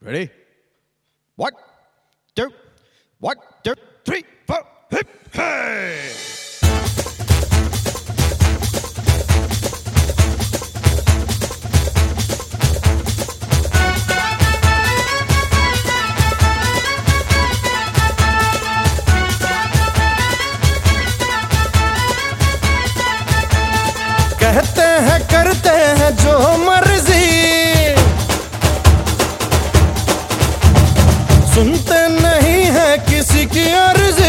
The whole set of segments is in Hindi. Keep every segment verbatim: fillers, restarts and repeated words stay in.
Ready? One, two, one, two, three, four, hip, hey! कहते हैं करते हैं जो मर्जी, सुनते नहीं है किसी की अर्जी।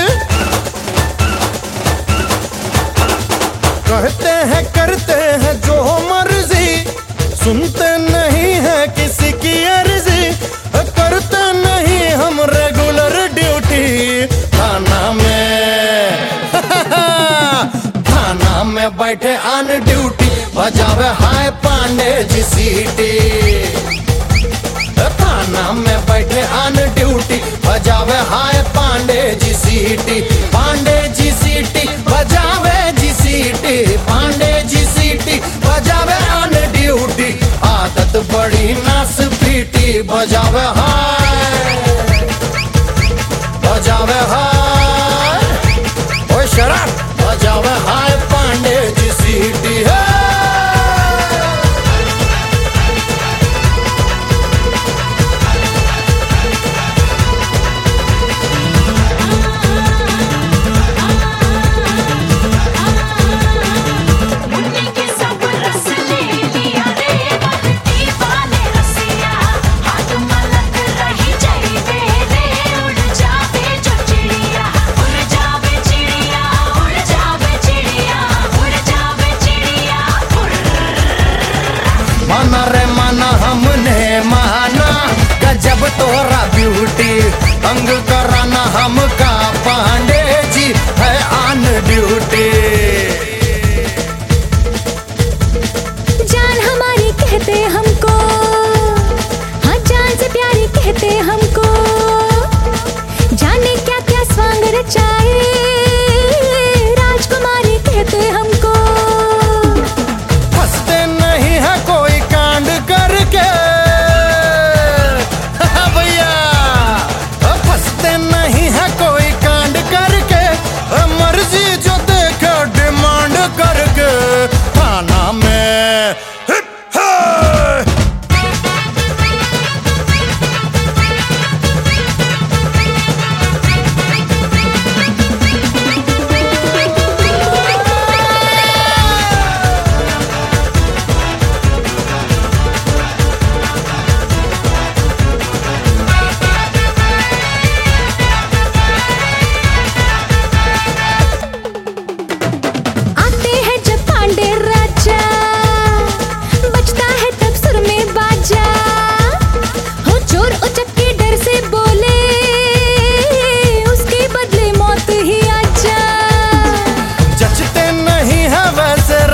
कहते हैं करते हैं जो मर्जी, सुनते नहीं है किसी की अर्जी। करते नहीं हम रेगुलर ड्यूटी थाना में थाना में बैठे ऑन ड्यूटी बजावे हाय पांडे जी सीटी। थाना में बैठे ऑन ड्यूटी बजावे हाय पांडे जी सीटी। पांडे जी सीटी बजावे जी सीटी। पांडे जी सीटी बजावे ऑन ड्यूटी। आदत बड़ी नास पीटी बजावे हाय बजावे हाय ओए शराब बजावे हाय पांडे जी सीटी है। माना रे माना हमने माना गजब तोरा ब्यूटी। तंग कराना हमका पांडे जी है ऑन ड्यूटी। जान हमारी कहते हमको, हाँ जान से प्यारी कहते हमको। जाने क्या क्या स्वांग रचाए राजकुमारी कहते हमको। फंसते नहीं है कोई कांड करके भैया। फंसते नहीं है कोई कांड करके। मर्जी जो देखे डिमांड करके थाना में हिप है।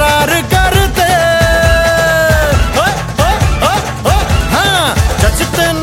जचते